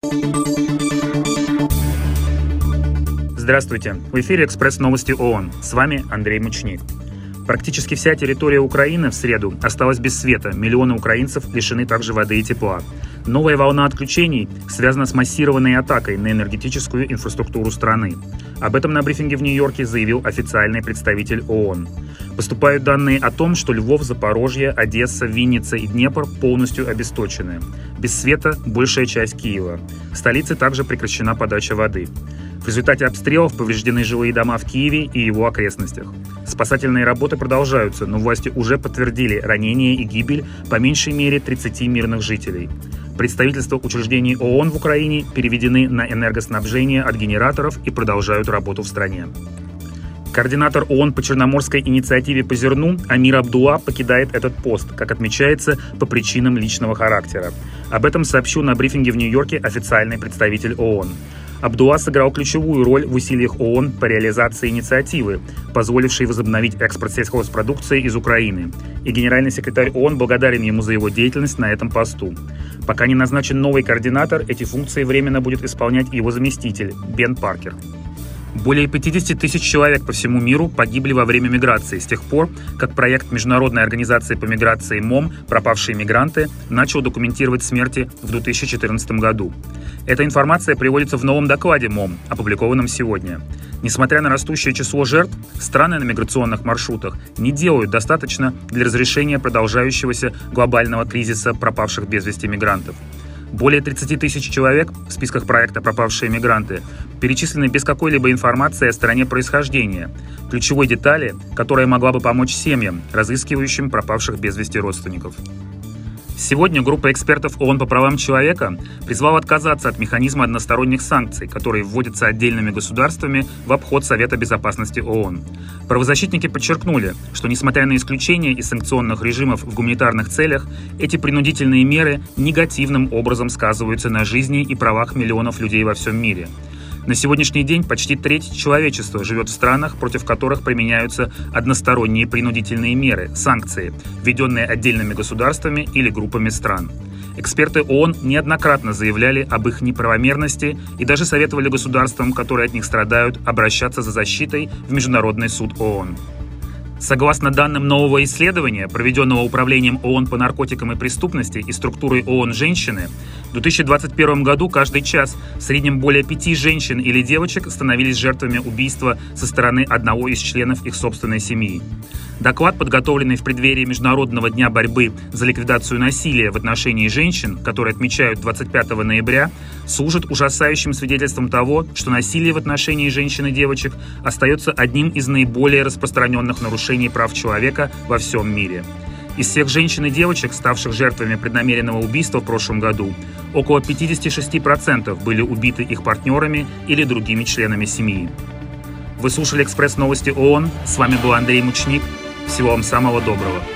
Здравствуйте! В эфире «Экспресс-новости ООН». С вами Андрей Мучник. Практически вся территория Украины в среду осталась без света. Миллионы украинцев лишены также воды и тепла. Новая волна отключений связана с массированной атакой на энергетическую инфраструктуру страны. Об этом на брифинге в Нью-Йорке заявил официальный представитель ООН. Поступают данные о том, что Львов, Запорожье, Одесса, Винница и Днепр полностью обесточены. Без света большая часть Киева. В столице также прекращена подача воды. В результате обстрелов повреждены жилые дома в Киеве и его окрестностях. Спасательные работы продолжаются, но власти уже подтвердили ранения и гибель по меньшей мере 30 мирных жителей. Представительства учреждений ООН в Украине переведены на энергоснабжение от генераторов и продолжают работу в стране. Координатор ООН по Черноморской инициативе по зерну Амир Абдулла покидает этот пост, как отмечается, по причинам личного характера. Об этом сообщил на брифинге в Нью-Йорке официальный представитель ООН. Абдулла сыграл ключевую роль в усилиях ООН по реализации инициативы, позволившей возобновить экспорт сельхозпродукции из Украины. И генеральный секретарь ООН благодарен ему за его деятельность на этом посту. Пока не назначен новый координатор, эти функции временно будет исполнять его заместитель Бен Паркер. Более 50 тысяч человек по всему миру погибли во время миграции с тех пор, как проект Международной организации по миграции МОМ «Пропавшие мигранты» начал документировать смерти в 2014 году. Эта информация приводится в новом докладе МОМ, опубликованном сегодня. Несмотря на растущее число жертв, страны на миграционных маршрутах не делают достаточно для разрешения продолжающегося глобального кризиса пропавших без вести мигрантов. Более 30 тысяч человек в списках проекта «Пропавшие мигранты» перечислены без какой-либо информации о стране происхождения, ключевой детали, которая могла бы помочь семьям, разыскивающим пропавших без вести родственников. Сегодня группа экспертов ООН по правам человека призвала отказаться от механизма односторонних санкций, которые вводятся отдельными государствами в обход Совета безопасности ООН. Правозащитники подчеркнули, что несмотря на исключение из санкционных режимов в гуманитарных целях, эти принудительные меры негативным образом сказываются на жизни и правах миллионов людей во всем мире. На сегодняшний день почти треть человечества живет в странах, против которых применяются односторонние принудительные меры, санкции, введенные отдельными государствами или группами стран. Эксперты ООН неоднократно заявляли об их неправомерности и даже советовали государствам, которые от них страдают, обращаться за защитой в Международный суд ООН. Согласно данным нового исследования, проведенного Управлением ООН по наркотикам и преступности и структурой ООН «Женщины», в 2021 году каждый час в среднем более 5 женщин или девочек становились жертвами убийства со стороны одного из членов их собственной семьи. Доклад, подготовленный в преддверии Международного дня борьбы за ликвидацию насилия в отношении женщин, который отмечают 25 ноября, служит ужасающим свидетельством того, что насилие в отношении женщин и девочек остается одним из наиболее распространенных нарушений прав человека во всем мире. Из всех женщин и девочек, ставших жертвами преднамеренного убийства в прошлом году, около 56% были убиты их партнерами или другими членами семьи. Вы слушали «Экспресс-новости ООН». С вами был Андрей Мучник. Всего вам самого доброго.